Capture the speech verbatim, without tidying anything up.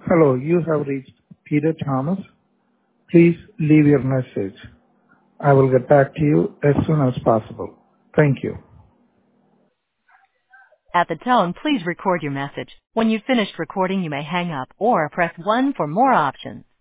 Hello, you have reached Peter Thomas. Please leave your message. I will get back to you as soon as possible. Thank you. At the tone, please record your message. When you've finished recording, you may hang up or press one for more options.